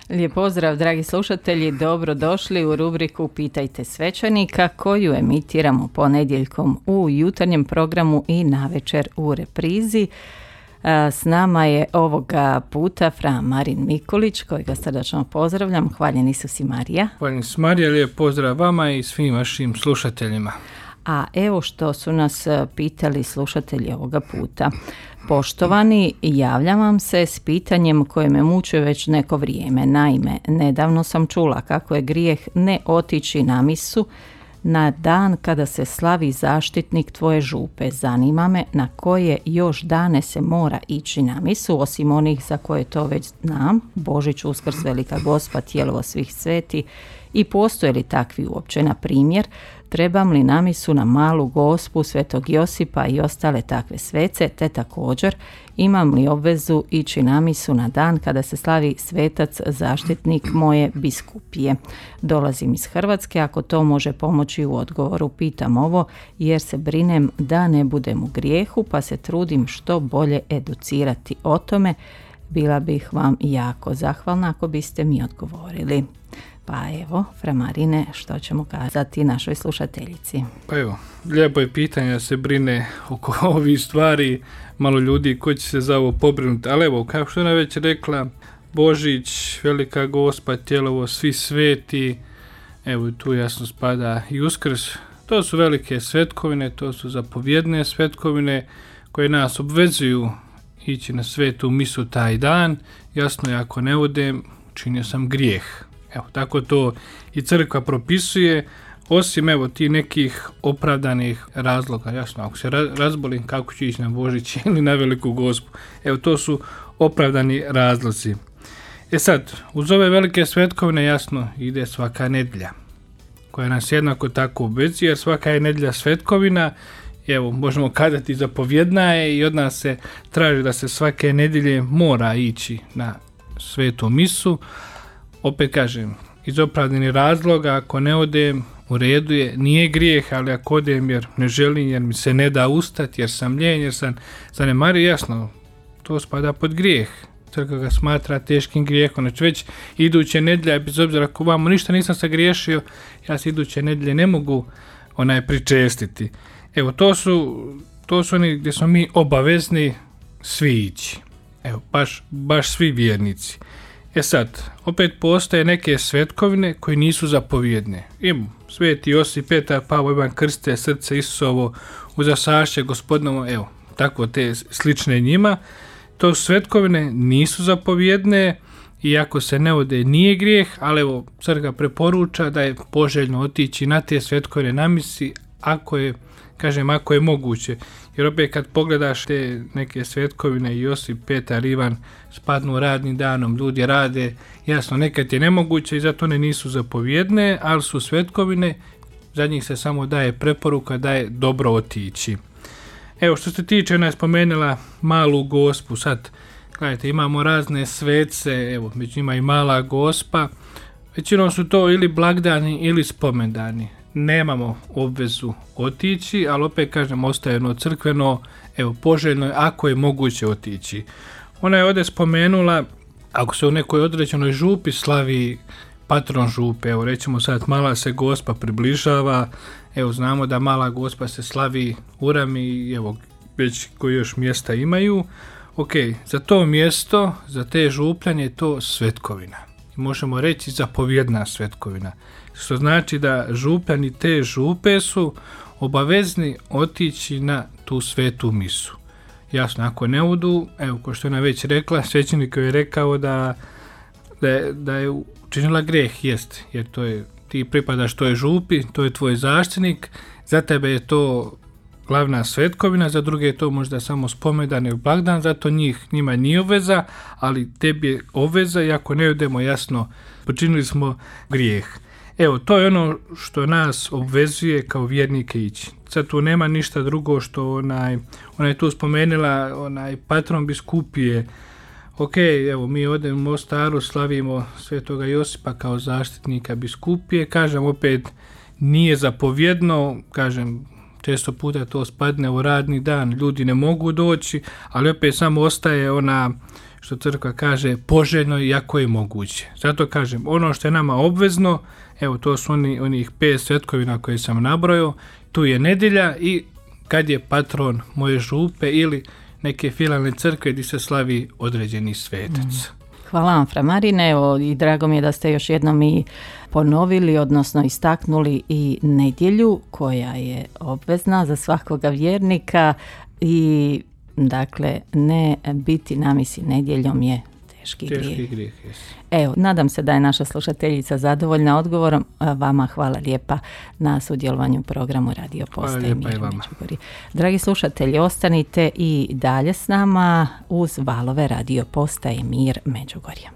Lijep pozdrav, dragi slušatelji, dobrodošli u rubriku Pitajte svećenika koju emitiramo ponedjeljkom u jutarnjem programu i navečer u reprizi. S nama je ovoga puta fra Marin Mikulić, kojega srdačno pozdravljam. Hvaljen Isus i Marija. Hvaljen Isus Marija, lijep pozdrav vama i svim vašim slušateljima. A evo što su nas pitali slušatelji ovoga puta. Poštovani, javljam vam se s pitanjem koje me muče već neko vrijeme. Naime, nedavno sam čula kako je grijeh ne otići na misu na dan kada se slavi zaštitnik tvoje župe. Zanima me na koje još dane se mora ići na misu, osim onih za koje to već znam, Božić, Uskrs, Velika Gospa, Tijelovo svih sveti, i postoje li takvi uopće? Na primjer, trebam li na misu na Malu Gospu, Svetog Josipa i ostale takve svece, te također imam li obvezu ići na misu na dan kada se slavi svetac zaštitnik moje biskupije. Dolazim iz Hrvatske, ako to može pomoći u odgovoru, pitam ovo jer se brinem da ne budem u grijehu, pa se trudim što bolje educirati o tome. Bila bih vam jako zahvalna ako biste mi odgovorili. Pa evo, fra Marine, što ćemo kazati našoj slušateljici? Pa evo, lijepo je pitanje da se brine oko ovih stvari, malo ljudi koji će se za ovo pobrinuti, ali evo, kao što ona već rekla, Božić, Velika Gospa, Tijelovo, svi sveti, evo tu jasno spada i Uskrs, to su velike svetkovine, to su zapovjedne svetkovine koje nas obvezuju ići na svetu misu taj dan. Jasno je, ako ne odem, činio sam grijeh. Evo, tako to i crkva propisuje, osim evo ti nekih opravdanih razloga. Jasno, ako se razbolim, kako ću ići na Božić ili na Veliku Gospu. Evo, to su opravdani razlozi. E sad, uz ove velike svetkovine jasno ide svaka nedjelja, koja nas jednako tako obvezuje, jer svaka je nedjelja svetkovina. Evo, možemo kazati zapovjedna je i od nas se traži da se svake nedjelje mora ići na svetu misu. Opet kažem, iz opravdanih razloga, ako ne odem, u redu je, nije grijeh, ali ako odem jer ne želim, jer mi se ne da ustati, jer sam ljen, jer sam zanemario, jasno, to spada pod grijeh. Crkva ga smatra teškim grijehom. Znači već iduće nedjelje, bez obzira ako vamo ništa nisam sagriješio, ja se iduće nedjelje ne mogu pričestiti. Evo, to su oni gdje smo mi obavezni svi ići. Evo, baš svi vjernici. E sad, opet postoje neke svetkovine koji nisu zapovjedne. Imamo Sveti Josip, Petar, Pavao, Ivan Krste, Srce Isusovo, Uzasašće Gospodinovo, evo, tako te slične njima. To svetkovine nisu zapovjedne i ako se ne ode nije grijeh, ali evo, crkva preporuča da je poželjno otići na te svetkovine na misi, ako je moguće. Jer opet kad pogledaš te neke svetkovine, Josip, Petar, Ivan spadnu radnim danom, ljudi rade, jasno nekad je nemoguće i zato one nisu zapovjedne, ali su svetkovine, za njih se samo daje preporuka da je dobro otići. Evo, što se tiče, ona je spomenula Malu Gospu, sad gledajte, imamo razne svece, evo, među njima i Mala Gospa, većinom su to ili blagdani ili spomendani. Nemamo obvezu otići, ali opet kažem, ostaje ono crkveno, evo, poželjno je ako je moguće otići. Ona je ovdje spomenula, ako se u nekoj određenoj župi slavi patron župe, evo recimo sad Mala se Gospa približava, evo znamo da Mala Gospa se slavi u Rami, evo već koji još mjesta imaju, ok, za to mjesto, za te župljanje je to svetkovina. Možemo reći zapovjedna svetkovina. Što znači da župljani te župe su obavezni otići na tu svetu misu. Jasno, ako ne odu, evo, ko što je ona već rekla, svećenik je rekao da je učinila grijeh, jest, jer to je, ti pripadaš toj župi, to je tvoj zaštitnik, za tebe je to glavna svetkovina, za druge je to možda samo spomendan ili blagdan, zato njima nije obveza, ali tebi je obveza i ako ne odemo, jasno, počinili smo grijeh. Evo, to je ono što nas obvezuje kao vjernike ići. Sad tu nema ništa drugo što ona je tu spomenula, patron biskupije. Ok, evo, mi odemo u Mostaru, slavimo Svetoga Josipa kao zaštitnika biskupije, kažem opet, nije zapovjedno, kažem, često puta to spadne u radni dan, ljudi ne mogu doći, ali opet samo ostaje ona, što crkva kaže, poželjno iako je moguće. Zato kažem, ono što je nama obvezno, evo to su onih 5 svetkovina koje sam nabrojao, tu je nedjelja i kad je patron moje župe ili neke filalne crkve gdje se slavi određeni svetac. Hvala vam, fra Marine, evo, i drago mi je da ste još jednom i ponovili, odnosno istaknuli i nedjelju koja je obvezna za svakoga vjernika i dakle ne biti na misi nedjeljom je teški grijeh. Evo, nadam se da je naša slušateljica zadovoljna odgovorom. Vama hvala lijepa na sudjelovanju u programu Radio Postaje Mir Međugorje. Dragi slušatelji, ostanite i dalje s nama uz valove Radio Postaje Mir Međugorje.